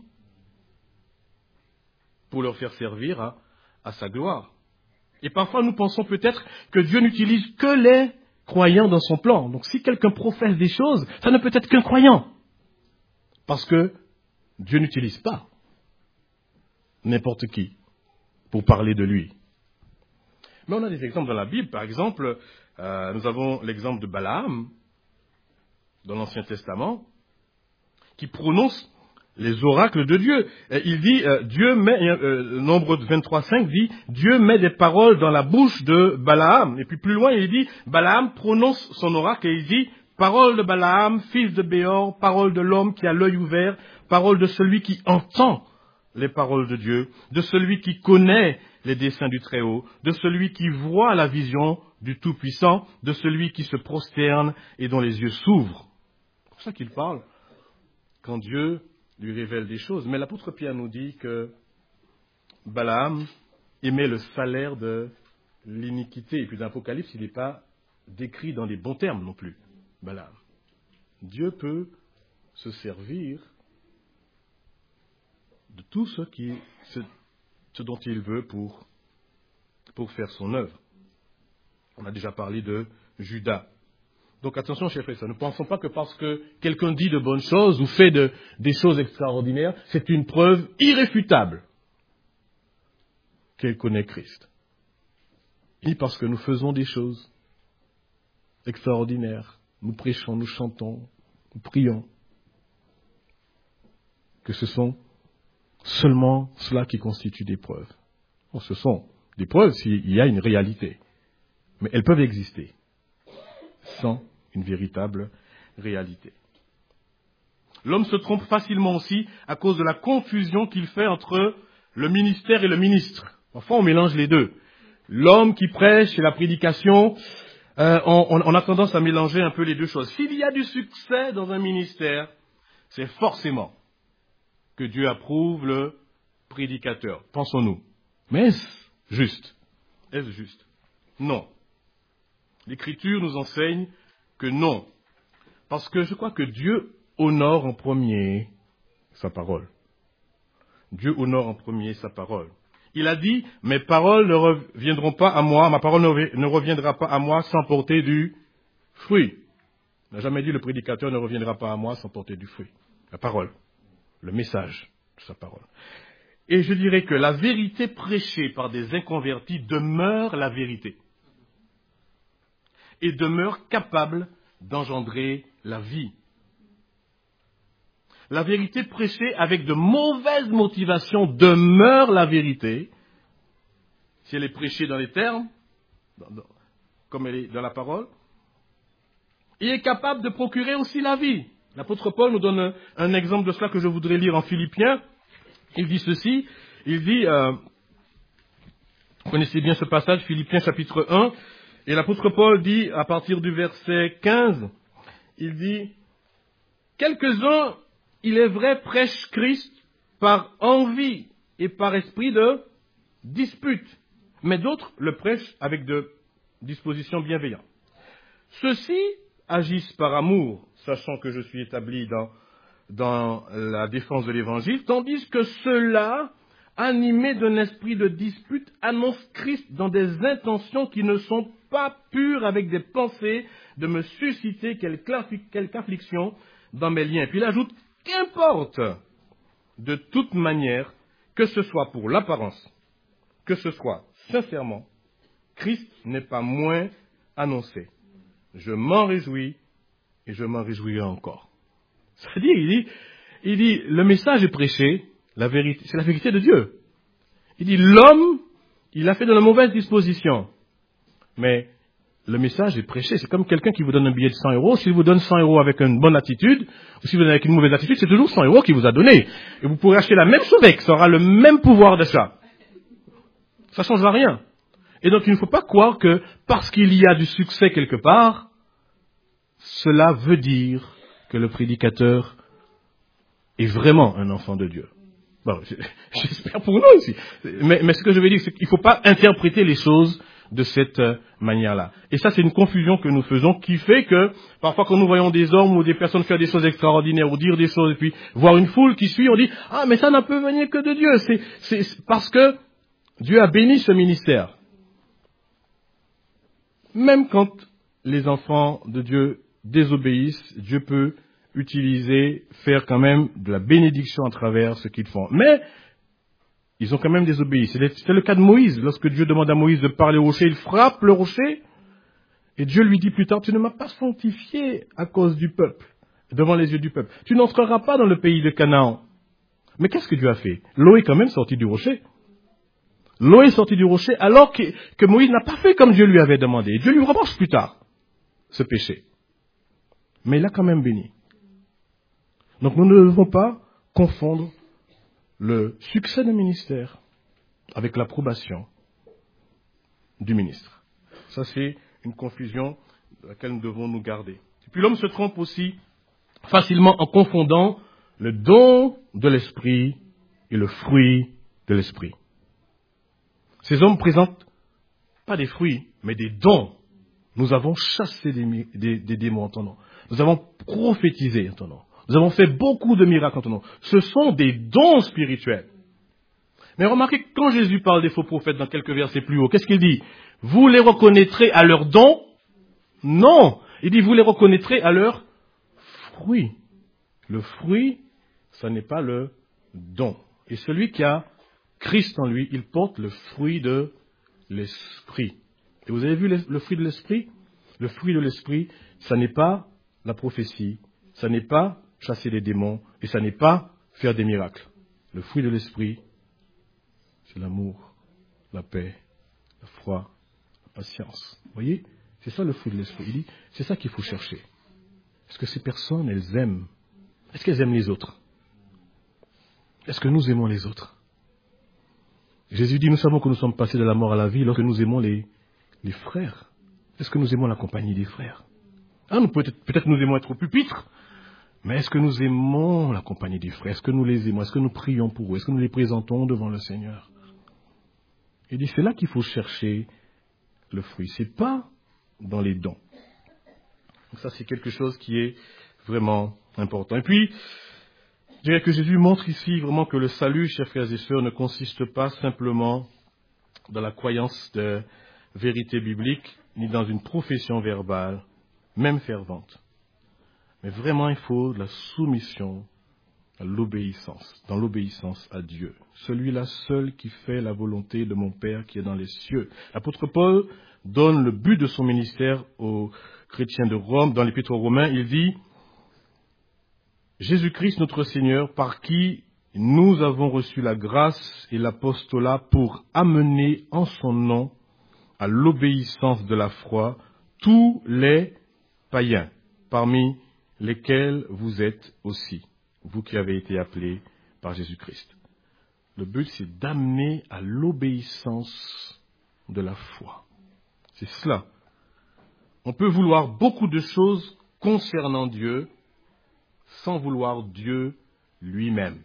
pour leur faire servir à, à sa gloire. Et parfois nous pensons peut-être que Dieu n'utilise que les croyants dans son plan. Donc si quelqu'un professe des choses, ça ne peut être qu'un croyant. Parce que Dieu n'utilise pas n'importe qui pour parler de lui. Mais on a des exemples dans la Bible. Par exemple, euh, nous avons l'exemple de Balaam dans l'Ancien Testament qui prononce les oracles de Dieu. Il dit, euh, Dieu met, euh, Nombre vingt-trois cinq dit, Dieu met des paroles dans la bouche de Balaam. Et puis plus loin, il dit, Balaam prononce son oracle et il dit, parole de Balaam, fils de Béor, parole de l'homme qui a l'œil ouvert, parole de celui qui entend les paroles de Dieu, de celui qui connaît les desseins du Très-Haut, de celui qui voit la vision du Tout-Puissant, de celui qui se prosterne et dont les yeux s'ouvrent. C'est pour ça qu'il parle quand Dieu lui révèle des choses. Mais l'apôtre Pierre nous dit que Balaam aimait le salaire de l'iniquité. Et puis dans l'Apocalypse, il n'est pas décrit dans les bons termes non plus, Balaam. Dieu peut se servir de tout ce, qui, ce, ce dont il veut pour, pour faire son œuvre. On a déjà parlé de Judas. Donc attention, chers frères et sœurs, ne pensons pas que parce que quelqu'un dit de bonnes choses ou fait de, des choses extraordinaires, c'est une preuve irréfutable qu'elle connaît Christ. Ni parce que nous faisons des choses extraordinaires, nous prêchons, nous chantons, nous prions, que ce sont seulement cela qui constitue des preuves. Bon, ce sont des preuves s'il y a une réalité, mais elles peuvent exister sans une véritable réalité. L'homme se trompe facilement aussi à cause de la confusion qu'il fait entre le ministère et le ministre. Parfois, on mélange les deux. L'homme qui prêche et la prédication, euh, on, on, on a tendance à mélanger un peu les deux choses. S'il y a du succès dans un ministère, c'est forcément que Dieu approuve le prédicateur. Pensons-nous. Mais est-ce juste? Est-ce juste? Non. L'Écriture nous enseigne que non. Parce que je crois que Dieu honore en premier sa parole. Dieu honore en premier sa parole. Il a dit, mes paroles ne reviendront pas à moi, ma parole ne reviendra pas à moi sans porter du fruit. Il n'a jamais dit, le prédicateur ne reviendra pas à moi sans porter du fruit. La parole, le message de sa parole. Et je dirais que la vérité prêchée par des inconvertis demeure la vérité. Et demeure capable d'engendrer la vie. La vérité prêchée avec de mauvaises motivations demeure la vérité, si elle est prêchée dans les termes, dans, dans, comme elle est dans la parole, et est capable de procurer aussi la vie. L'apôtre Paul nous donne un, un exemple de cela que je voudrais lire en Philippiens. Il dit ceci, il dit, euh, vous connaissez bien ce passage, Philippiens chapitre un, et l'apôtre Paul dit, à partir du verset quinze, il dit, quelques-uns, il est vrai, prêchent Christ par envie et par esprit de dispute, mais d'autres le prêchent avec de dispositions bienveillantes. Ceux-ci agissent par amour, sachant que je suis établi dans, dans la défense de l'Évangile, tandis que ceux-là, animés d'un esprit de dispute, annoncent Christ dans des intentions qui ne sont pas pures, avec des pensées de me susciter quelque, quelque affliction dans mes liens. Puis il ajoute, qu'importe, de toute manière, que ce soit pour l'apparence, que ce soit sincèrement, Christ n'est pas moins annoncé. Je m'en réjouis et je m'en réjouirai encore. C'est-à-dire, il dit, il dit, le message est prêché, la vérité, c'est la vérité de Dieu. Il dit, l'homme, il a fait de la mauvaise disposition. Mais le message est prêché. C'est comme quelqu'un qui vous donne un billet de cent euros. S'il vous donne cent euros avec une bonne attitude, ou si vous donnez avec une mauvaise attitude, c'est toujours cent euros qu'il vous a donné. Et vous pourrez acheter la même chose avec, ça aura le même pouvoir d'achat. Ça ne changera rien. Et donc, il ne faut pas croire que parce qu'il y a du succès quelque part, cela veut dire que le prédicateur est vraiment un enfant de Dieu. Bon, j'espère pour nous ici. Mais, mais ce que je veux dire, c'est qu'il ne faut pas interpréter les choses de cette manière-là. Et ça, c'est une confusion que nous faisons qui fait que, parfois, quand nous voyons des hommes ou des personnes faire des choses extraordinaires ou dire des choses et puis voir une foule qui suit, on dit « Ah, mais ça ne peut venir que de Dieu. » C'est, c'est parce que Dieu a béni ce ministère. Même quand les enfants de Dieu désobéissent, Dieu peut utiliser, faire quand même de la bénédiction à travers ce qu'ils font. Mais ils ont quand même désobéi. C'est le cas de Moïse. Lorsque Dieu demande à Moïse de parler au rocher, il frappe le rocher. Et Dieu lui dit plus tard, tu ne m'as pas sanctifié à cause du peuple, devant les yeux du peuple. Tu n'entreras pas dans le pays de Canaan. Mais qu'est-ce que Dieu a fait? L'eau est quand même sortie du rocher. L'eau est sortie du rocher alors que, que Moïse n'a pas fait comme Dieu lui avait demandé. Et Dieu lui reproche plus tard ce péché. Mais il a quand même béni. Donc nous ne devons pas confondre le succès du ministère avec l'approbation du ministre. Ça, c'est une confusion de laquelle nous devons nous garder. Et puis l'homme se trompe aussi facilement en confondant le don de l'esprit et le fruit de l'esprit. Ces hommes présentent pas des fruits, mais des dons. Nous avons chassé des, des, des démons en ton nom. Nous avons prophétisé en ton nom. Nous avons fait beaucoup de miracles en ton nom. Ce sont des dons spirituels. Mais remarquez que quand Jésus parle des faux prophètes dans quelques versets plus haut, qu'est-ce qu'il dit? Vous les reconnaîtrez à leurs dons? Non. Il dit vous les reconnaîtrez à leurs fruits. Le fruit, ça n'est pas le don. Et celui qui a Christ en lui, il porte le fruit de l'esprit. Et vous avez vu le, le fruit de l'esprit? Le fruit de l'esprit, ça n'est pas la prophétie, ça n'est pas chasser les démons, et ça n'est pas faire des miracles. Le fruit de l'esprit, c'est l'amour, la paix, la foi, la patience. Vous voyez? C'est ça le fruit de l'esprit. Il dit, c'est ça qu'il faut chercher. Est-ce que ces personnes, elles aiment? Est-ce qu'elles aiment les autres? Est-ce que nous aimons les autres? Jésus dit, nous savons que nous sommes passés de la mort à la vie lorsque nous aimons les, les frères. Est-ce que nous aimons la compagnie des frères? Ah, nous, peut-être, peut-être nous aimons être au pupitre, mais est-ce que nous aimons la compagnie des frères? Est-ce que nous les aimons? Est-ce que nous prions pour eux? Est-ce que nous les présentons devant le Seigneur? Il dit, c'est là qu'il faut chercher le fruit. C'est pas dans les dons. Donc ça, c'est quelque chose qui est vraiment important. Et puis, Je dirais que Jésus montre ici vraiment que le salut, chers frères et sœurs, ne consiste pas simplement dans la croyance de vérité biblique, ni dans une profession verbale, même fervente. Mais vraiment, il faut de la soumission à l'obéissance, dans l'obéissance à Dieu. Celui-là seul qui fait la volonté de mon Père qui est dans les cieux. L'apôtre Paul donne le but de son ministère aux chrétiens de Rome. Dans l'Épître aux Romains, il dit « Jésus-Christ notre Seigneur, par qui nous avons reçu la grâce et l'apostolat pour amener en son nom à l'obéissance de la foi tous les païens, parmi lesquels vous êtes aussi, vous qui avez été appelés par Jésus-Christ. » Le but, c'est d'amener à l'obéissance de la foi. C'est cela. On peut vouloir beaucoup de choses concernant Dieu sans vouloir Dieu lui-même.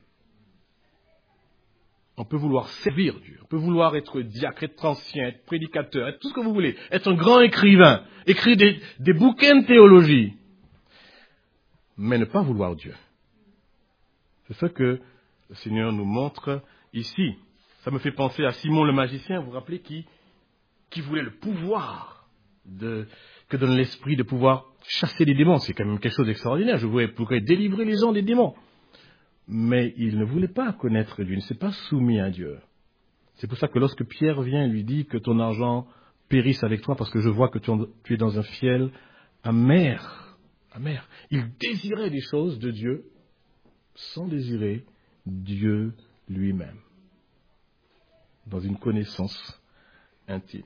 On peut vouloir servir Dieu, on peut vouloir être diacre, être ancien, être prédicateur, être tout ce que vous voulez, être un grand écrivain, écrire des, des bouquins de théologie, mais ne pas vouloir Dieu. C'est ce que le Seigneur nous montre ici. Ça me fait penser à Simon le magicien, vous vous rappelez, qui, qui voulait le pouvoir de, que donne l'esprit de pouvoir chasser les démons. C'est quand même quelque chose d'extraordinaire. Je pourrais délivrer les gens des démons. Mais il ne voulait pas connaître Dieu, il ne s'est pas soumis à Dieu. C'est pour ça que lorsque Pierre vient et lui dit que ton argent périsse avec toi parce que je vois que tu es dans un fiel amer, amer. Il désirait des choses de Dieu sans désirer Dieu lui-même, dans une connaissance intime.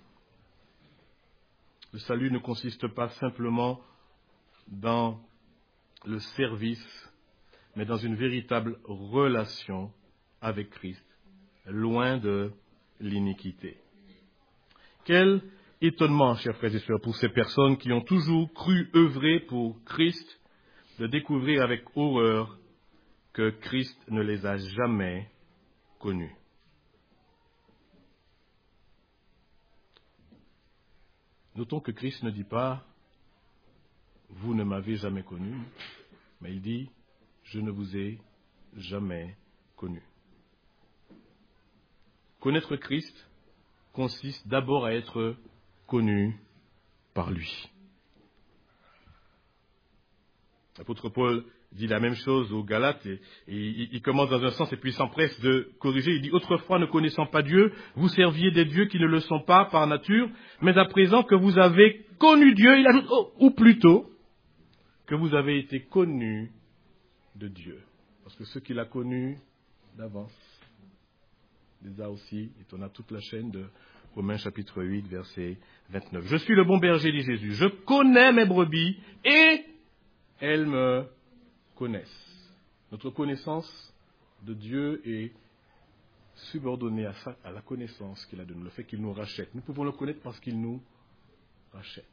Le salut ne consiste pas simplement dans le service, mais dans une véritable relation avec Christ, loin de l'iniquité. Quel étonnement, chers frères et sœurs, pour ces personnes qui ont toujours cru œuvrer pour Christ, de découvrir avec horreur que Christ ne les a jamais connus. Notons que Christ ne dit pas « vous ne m'avez jamais connu », mais il dit « je ne vous ai jamais connu ». Connaître Christ consiste d'abord à être connu par lui. L'apôtre Paul dit la même chose aux Galates, et, et il commence dans un sens et puis il s'empresse de corriger. Il dit « Autrefois, ne connaissant pas Dieu, vous serviez des dieux qui ne le sont pas par nature, mais à présent que vous avez connu Dieu, il ajoute, oh, ou plutôt, que vous avez été connus de Dieu. » Parce que ceux qu'il a connus d'avance, les a aussi, et on a toute la chaîne de Romains chapitre huit, verset vingt-neuf. « Je suis le bon berger, dit Jésus, je connais mes brebis, et elles me connaissent. » Notre connaissance de Dieu est subordonnée à, ça, à la connaissance qu'il a de nous, le fait qu'il nous rachète. Nous pouvons le connaître parce qu'il nous rachète.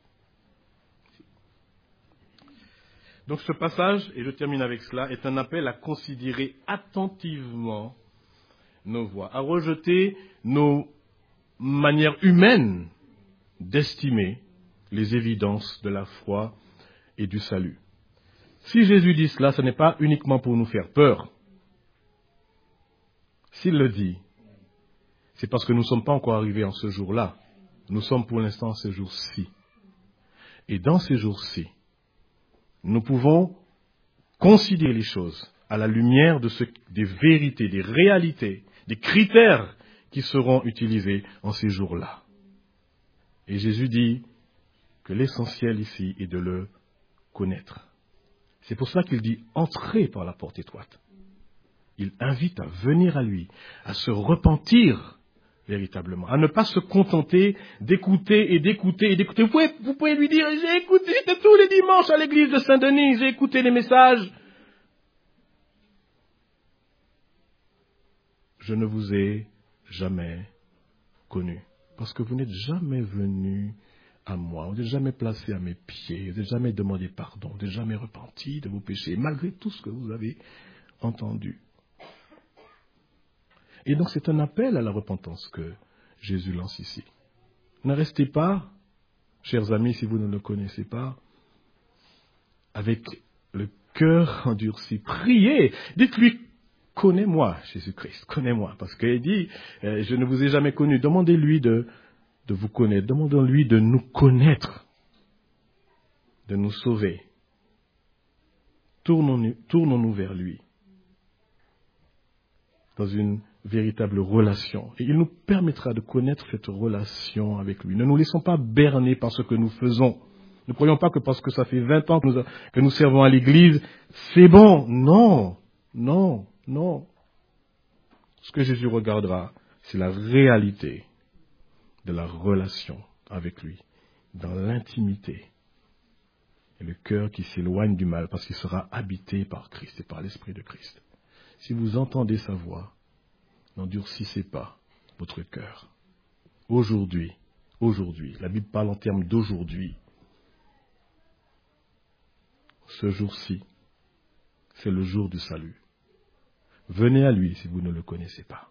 Donc ce passage, et je termine avec cela, est un appel à considérer attentivement nos voies, à rejeter nos manières humaines d'estimer les évidences de la foi et du salut. Si Jésus dit cela, ce n'est pas uniquement pour nous faire peur. S'il le dit, c'est parce que nous ne sommes pas encore arrivés en ce jour-là. Nous sommes pour l'instant en ce jour-ci. Et dans ces jours-ci, nous pouvons considérer les choses à la lumière de ce, des vérités, des réalités, des critères qui seront utilisés en ces jours-là. Et Jésus dit que l'essentiel ici est de le connaître. C'est pour cela qu'il dit « entrez par la porte étroite ». Il invite à venir à lui, à se repentir véritablement, à ne pas se contenter d'écouter et d'écouter et d'écouter. Vous pouvez, vous pouvez lui dire « j'ai écouté, j'étais tous les dimanches à l'église de Saint-Denis, j'ai écouté les messages ». Je ne vous ai jamais connu, parce que vous n'êtes jamais venu à moi, vous n'êtes jamais placé à mes pieds, vous n'êtes jamais demandé pardon, vous n'êtes jamais repenti de vos péchés, malgré tout ce que vous avez entendu. Et donc c'est un appel à la repentance que Jésus lance ici. Ne restez pas, chers amis, si vous ne le connaissez pas, avec le cœur endurci. Priez, dites-lui connais-moi, Jésus-Christ, connais-moi. Parce qu'il dit, euh, je ne vous ai jamais connu. Demandez-lui de, de vous connaître. Demandons-lui de nous connaître, de nous sauver. Tournons-nous, tournons-nous vers lui, dans une véritable relation. Et il nous permettra de connaître cette relation avec lui. Ne nous laissons pas berner par ce que nous faisons. Ne croyons pas que parce que ça fait vingt ans que nous, que nous servons à l'église, c'est bon. Non, non, non. Ce que Jésus regardera, c'est la réalité de la relation avec lui, dans l'intimité. Et le cœur qui s'éloigne du mal parce qu'il sera habité par Christ et par l'Esprit de Christ. Si vous entendez sa voix, n'endurcissez pas votre cœur. Aujourd'hui, aujourd'hui, la Bible parle en termes d'aujourd'hui. Ce jour-ci, c'est le jour du salut. Venez à lui si vous ne le connaissez pas.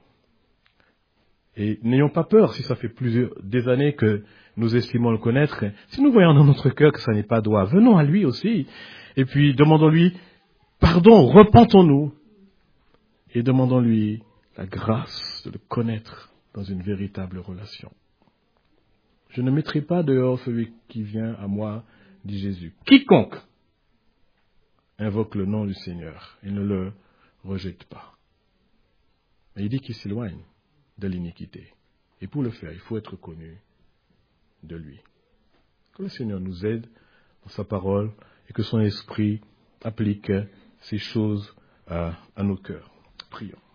Et n'ayons pas peur si ça fait plusieurs des années que nous estimons le connaître. Si nous voyons dans notre cœur que ça n'est pas droit, venons à lui aussi. Et puis demandons-lui pardon, repentons-nous. Et demandons-lui la grâce de le connaître dans une véritable relation. Je ne mettrai pas dehors celui qui vient à moi, dit Jésus. Quiconque invoque le nom du Seigneur, il ne le rejette pas. Mais il dit qu'il s'éloigne de l'iniquité. Et pour le faire, il faut être connu de lui. Que le Seigneur nous aide dans sa parole et que son esprit applique ces choses à, à nos cœurs. Prions.